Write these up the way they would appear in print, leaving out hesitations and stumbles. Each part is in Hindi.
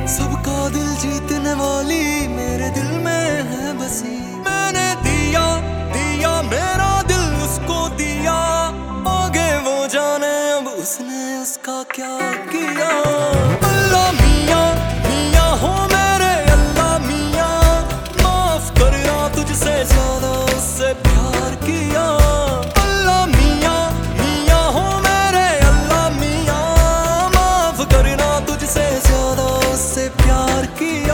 सबका दिल जीतने वाली मेरे दिल में है बसी। मैंने दिया दिया मेरा दिल उसको दिया, आगे वो जाने अब उसने उसका क्या किया। अल्लाह मियाँ मियाँ हो मेरे अल्लाह मियाँ, माफ करना तुझसे ज्यादा उससे प्यार किया। अल्लाह मियाँ मियाँ हो मेरे अल्लाह मियाँ, माफ करना तुझसे ज्यादा उससे प्यार किया।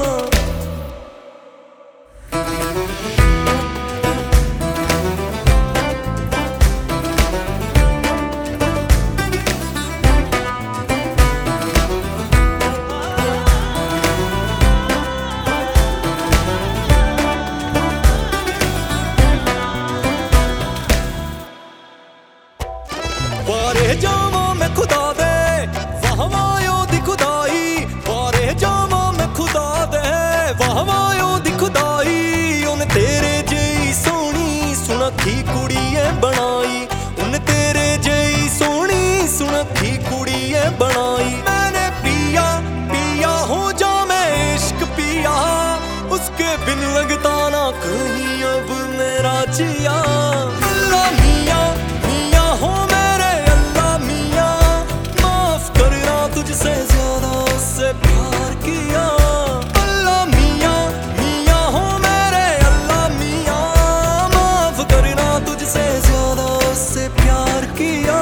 वारे जावा मैं खुदा दे वाह वायो दी खुदाई, वारे जावा मैं खुदा दे वाह वायो दी खुदाई। उन तेरे जेई सोहनी सुनखी कुड़िए बनाई, उन तेरे जेई सोहनी सुनखी कुड़िए बनाई। मैंने पिया पिया हो जा मैं इश्क पिया, उसके बिन लगता ना कहीं अब मेरा जिया। अल्लाह मियाँ मियाँ हो मेरे अल्लाह मियाँ, माफ करना तुझसे ज्यादा उससे प्यार किया। अल्लाह मियाँ मियाँ हो मेरे अल्लाह मियाँ, माफ करना तुझसे ज्यादा उससे प्यार किया।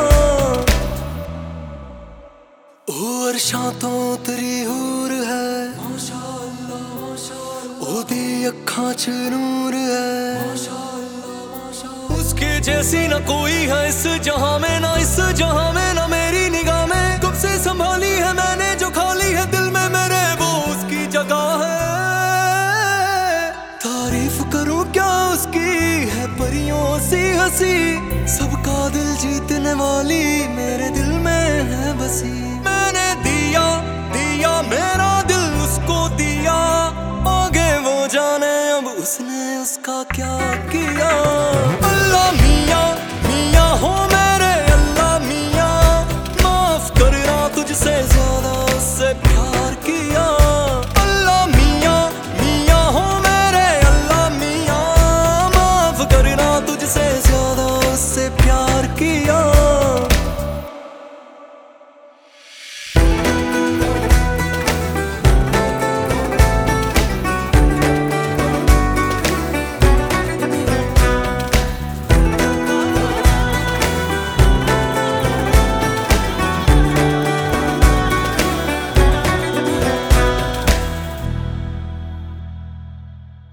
अर्शां तो उतरी हूर है ओदी अखां च नूर है, उसके जैसी ना कोई है इस जहां में, ना इस जहां में ना मेरी निगाह में। कब से संभाली है मैंने जो खाली है दिल में मेरे, वो उसकी जगह है। तारीफ करूं क्या उसकी है परियों सी हंसी, सबका दिल जीतने वाली